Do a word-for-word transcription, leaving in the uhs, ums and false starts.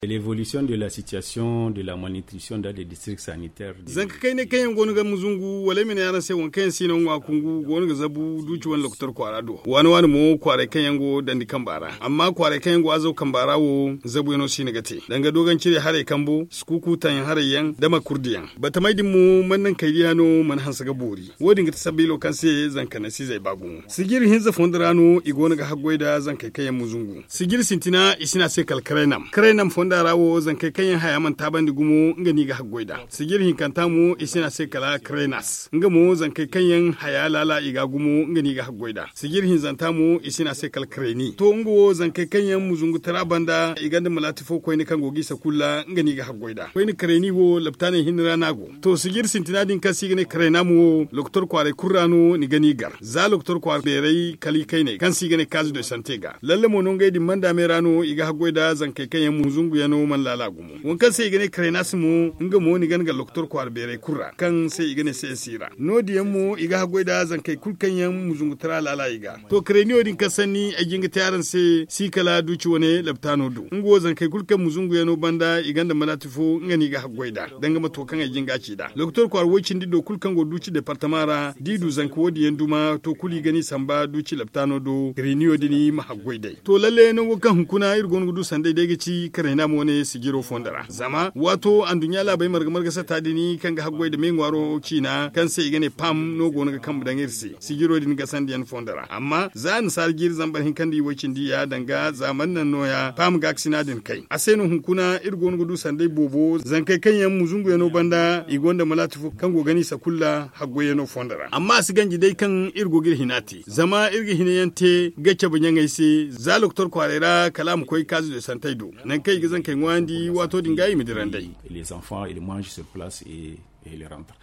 L'évolution de la situation de la malnutrition dans les districts sanitaires. Zanka kai ne kayan gonu ga muzungu wala mina yana sai wankan sinon wa kungu gonu ga zabu duci wan loktor kwarado. Wani wani mo kware kayan go dandi kambara. Amma kware kayan go azo kambara wo zabu yano shi gate. Danga dogan cire hare kambo skuku tan hare yan dama kurdiyan. Bata mai dimmu mannan kai yano man hansa ga bori. Wodin ga tasabilo kan sai zanka na si zai bagu. Sigir hinza fondrano igonu ga haggoida zanka kayan muzungu. Sigir sintina isina sai kalkrenam. Krenam darawo zan kai kayan haya man taban di gumo nga ni ga haggoida sigir hin kanta mu isina sai kala krenas nga mu zan kai kayan haya lala iga gumo nga ni ga haggoida sigir hin zanta mu isina sai kala kreni to ngo zan kai kayan mu zungu tarabanda iga da malatifo ko ni kan gogi sakulla nga ni ga haggoida ko ni kreni wo laptane hin ranago to sigir sintina din kan sigine krena mu doktor kware kurrano ni gani gar za doktor kware berai kali kai ne kan sigine kazu de santega lalle mo non gaidi manda merano iga haggoida zan kai kayan mu zungu yano man lala gumu won kan sai gane krenas mu nga mo ni gan ga doktor ko arbere kurra kan sai gane sai sira no diyan mu iga hagoida zan kai kulkan yan mu zungu tara lala iga to kreni odin kasani a jinga taran sai sikala duci wone laptano du ngo zan kai kulkan mu zungu yano banda igan da malatifo nga ni ga hagoida danga mato kan a jinga ci da doktor ko arwocin dido kulkan go duci departamara didu zan ko diyan duma to kuli gani samba duci laptano do kreni odini ma hagoida to lalle no kan hunkuna irgon gudu sande dege ci krena mu ne sigiro fondara zama wato an dunya labai marga marga sa tadini kan ga hagwai da mengwaro cina kan sai gane pam no go ga kan budan irsi sigiro din ga sandiyan fondara amma za an sar gir zambar hin kan di wacin diya danga zaman nan noya pam ga sina din kai asenu hunkuna irgon gudu sandai bobo zan kai kan yan muzungu yano banda igonda malatifu kan go gani sakulla hagwai yano fondara amma su ganji dai kan irgo gir hinati zama irgi hinayante gace bunyan gaisi za doktor kwarera kalam koi kazu da santaido nan kai gizan kai wandi wato dingayi midirandai les enfants ils mangent sur place et et ils rentrent.